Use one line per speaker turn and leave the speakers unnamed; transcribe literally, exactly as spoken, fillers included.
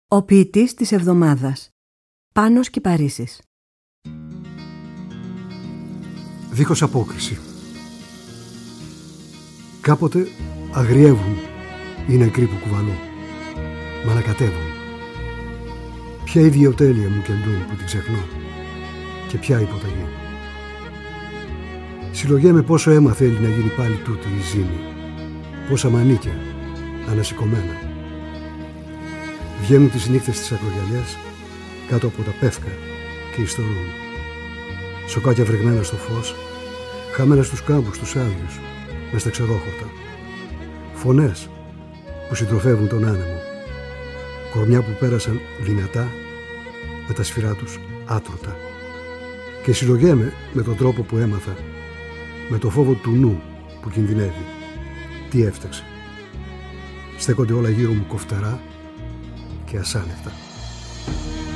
Ο ποιητής της εβδομάδας. Πάνος Κυπαρίσης.
Δίχως απόκριση. Κάποτε αγριεύουν οι νεκροί που κουβαλώ, μ' ανακατεύουν. Ποια ιδιοτέλεια μου κεντούν που την ξεχνώ και ποια υποταγή. Συλλογέμαι πόσο αίμα θέλει να γίνει πάλι τούτη η ζήμη, πόσα μανίκια ανασηκωμένα. Βγαίνουν τις νύχτες στις ακρογιαλιές κάτω από τα πεύκα και ιστορούν. Σοκάκια βρεγμένα στο φως, χαμένα στους κάμπους τους άδειους, μες στα ξερόχορτα. Φωνές που συντροφεύουν τον άνεμο, κορμιά που πέρασαν δυνατά με τα σφυρά τους άτρωτα. Και συλλογέμαι με τον τρόπο που έμαθα, με το φόβο του νου που κινδυνεύει. Τι έφταξε. Στέκονται όλα γύρω μου κοφτερά και ασάνευτα.